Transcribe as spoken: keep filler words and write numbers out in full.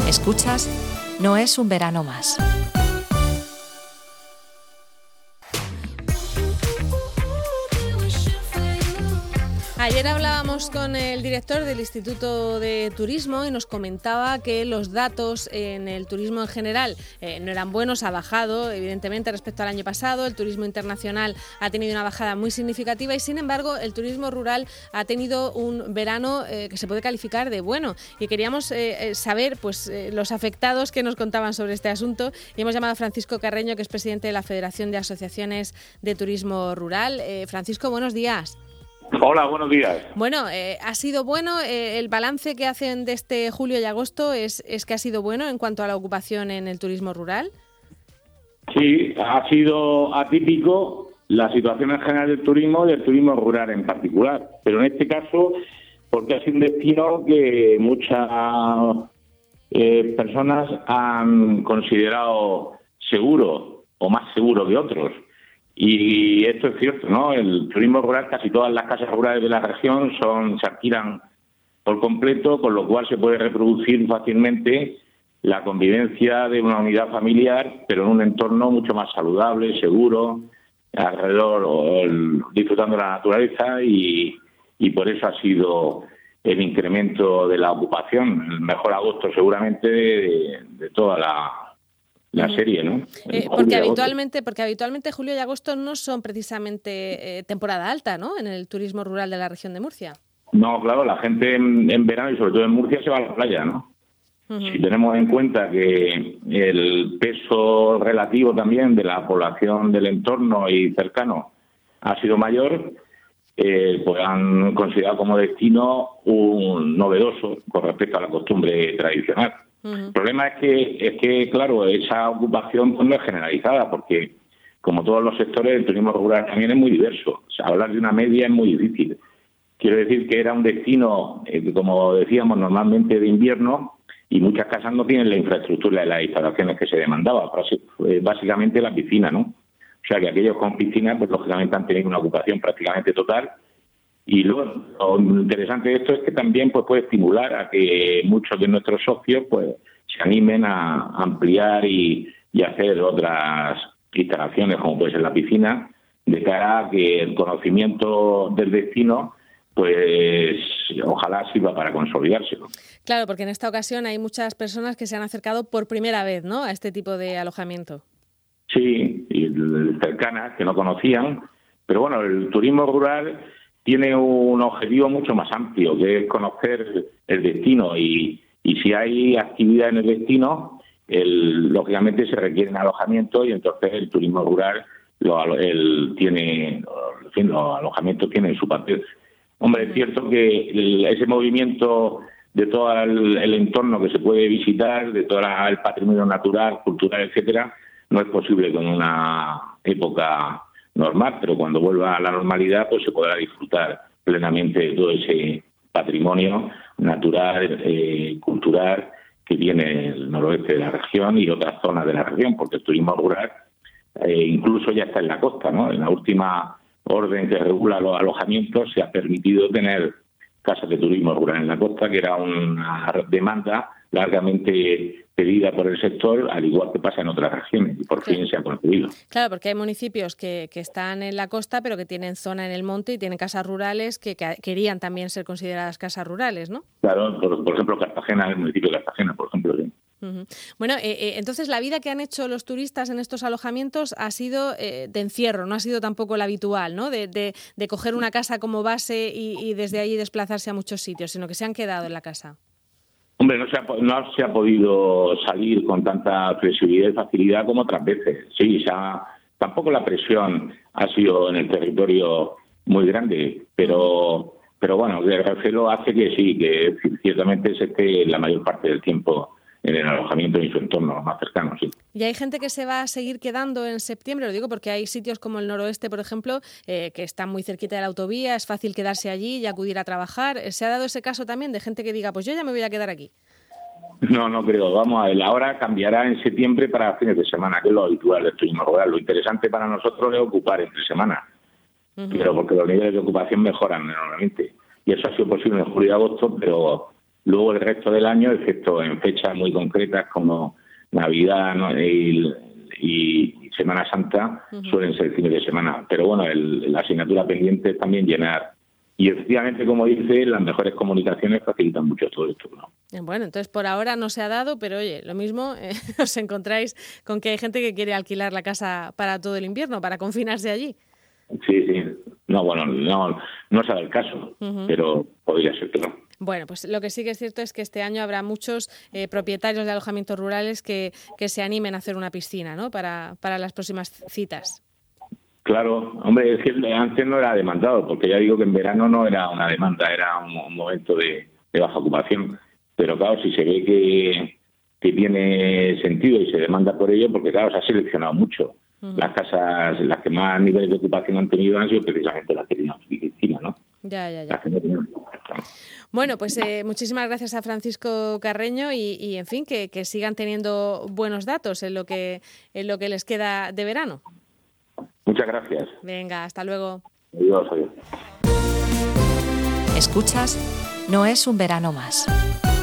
Escuchas No es un verano más. Ayer hablábamos con el director del Instituto de Turismo y nos comentaba que los datos en el turismo en general eh, no eran buenos, ha bajado evidentemente respecto al año pasado, el turismo internacional ha tenido una bajada muy significativa y sin embargo el turismo rural ha tenido un verano eh, que se puede calificar de bueno y queríamos eh, saber pues eh, los afectados que nos contaban sobre este asunto y hemos llamado a Francisco Carreño, que es presidente de la Federación de Asociaciones de Turismo Rural. Eh, Francisco, buenos días. Hola, buenos días. Bueno, eh, ha sido bueno, eh, el balance que hacen de este julio y agosto es, es que ha sido bueno en cuanto a la ocupación en el turismo rural. Sí, ha sido atípico la situación en general del turismo y del turismo rural en particular, pero en este caso porque ha sido un destino que muchas eh, personas han considerado seguro o más seguro que otros. Y esto es cierto, ¿no? El turismo rural, casi todas las casas rurales de la región son se alquilan por completo, con lo cual se puede reproducir fácilmente la convivencia de una unidad familiar, pero en un entorno mucho más saludable, seguro, alrededor, o el, disfrutando de la naturaleza y, y por eso ha sido el incremento de la ocupación, el mejor agosto seguramente de, de toda la... la serie, ¿no? Eh, porque habitualmente, porque habitualmente julio y agosto no son precisamente eh, temporada alta, ¿no? En el turismo rural de la región de Murcia. No, claro, la gente en, en verano y sobre todo en Murcia se va a la playa, ¿no? Uh-huh. Si tenemos en cuenta que el peso relativo también de la población del entorno y cercano ha sido mayor, eh, pues han considerado como destino un novedoso con respecto a la costumbre tradicional. Uh-huh. El problema es que, es que, claro, esa ocupación pues, no es generalizada, porque, como todos los sectores, el turismo rural también es muy diverso. O sea, hablar de una media es muy difícil. Quiero decir que era un destino, eh, como decíamos, normalmente de invierno, y muchas casas no tienen la infraestructura de las instalaciones que se demandaba, básicamente la piscina, ¿no? O sea, que aquellos con piscina, pues lógicamente han tenido una ocupación prácticamente total. Y luego, lo interesante de esto es que también pues, puede estimular a que muchos de nuestros socios pues se animen a ampliar y, y hacer otras instalaciones, como puede ser la piscina, de cara a que el conocimiento del destino pues ojalá sirva para consolidárselo. Claro, porque en esta ocasión hay muchas personas que se han acercado por primera vez, ¿no?, a este tipo de alojamiento. Sí, y cercanas que no conocían, pero bueno, el turismo rural tiene un objetivo mucho más amplio, que es conocer el destino y, y si hay actividad en el destino, el, lógicamente se requieren alojamientos y entonces el turismo rural lo, el, tiene, en fin, los alojamientos tienen su papel. Hombre, es cierto que el, ese movimiento de todo el, el entorno que se puede visitar, de todo el patrimonio natural, cultural, etcétera, no es posible con una época normal, pero cuando vuelva a la normalidad pues se podrá disfrutar plenamente de todo ese patrimonio natural, eh, cultural que tiene el noroeste de la región y otras zonas de la región, porque el turismo rural eh, incluso ya está en la costa, ¿no? En la última orden que regula los alojamientos se ha permitido tener casas de turismo rural en la costa, que era una demanda largamente pedida por el sector, al igual que pasa en otras regiones, y por fin se ha conseguido. Claro, porque hay municipios que, que están en la costa, pero que tienen zona en el monte y tienen casas rurales que, que querían también ser consideradas casas rurales, ¿no? Claro, por, por ejemplo, Cartagena, el municipio de Cartagena, por ejemplo, sí. Uh-huh. Bueno, eh, eh, entonces la vida que han hecho los turistas en estos alojamientos ha sido eh, de encierro, no ha sido tampoco la habitual, ¿no? De, de, de coger una casa como base y, y desde allí desplazarse a muchos sitios, sino que se han quedado en la casa. Hombre, no se ha, no se ha podido salir con tanta flexibilidad y facilidad como otras veces. Sí, se ha, tampoco la presión ha sido en el territorio muy grande, pero pero bueno, el recelo hace que sí, que ciertamente se esté la mayor parte del tiempo en el alojamiento y en su entorno más cercano, sí. Y hay gente que se va a seguir quedando en septiembre, lo digo porque hay sitios como el noroeste, por ejemplo, eh, que están muy cerquita de la autovía, es fácil quedarse allí y acudir a trabajar. ¿Se ha dado ese caso también de gente que diga, pues yo ya me voy a quedar aquí? No, no creo. Vamos a ver, la hora cambiará en septiembre para fines de semana, que es lo habitual del turismo rural. Lo interesante para nosotros es ocupar entre semana, uh-huh. pero porque los niveles de ocupación mejoran enormemente. Y eso ha sido posible en julio y agosto, pero Luego el resto del año, excepto en fechas muy concretas como Navidad, ¿no? y, y Semana Santa, uh-huh. suelen ser fines de semana. Pero bueno, el, la asignatura pendiente es también llenar. Y efectivamente, como dice, las mejores comunicaciones facilitan mucho todo esto, ¿no? Bueno, entonces por ahora no se ha dado, pero oye, lo mismo eh, os encontráis con que hay gente que quiere alquilar la casa para todo el invierno, para confinarse allí. Sí, sí. No, bueno, no, no se da el caso, uh-huh. pero podría ser que no. Bueno, pues lo que sí que es cierto es que este año habrá muchos eh, propietarios de alojamientos rurales que, que se animen a hacer una piscina, ¿no? Para, para las próximas citas. Claro, hombre, es que antes no era demandado, porque ya digo que en verano no era una demanda, era un, un momento de, de baja ocupación. Pero claro, si se ve que, que tiene sentido y se demanda por ello, porque claro, se ha seleccionado mucho. Uh-huh. Las casas, las que más niveles de ocupación han tenido han sido precisamente las que tenían piscina, ¿no? Ya, ya, ya. Bueno, pues eh, muchísimas gracias a Francisco Carreño y, y en fin, que, que sigan teniendo buenos datos en lo que en lo que les queda de verano. Muchas gracias. Venga, hasta luego. Adiós, adiós. Escuchas, no es un verano más.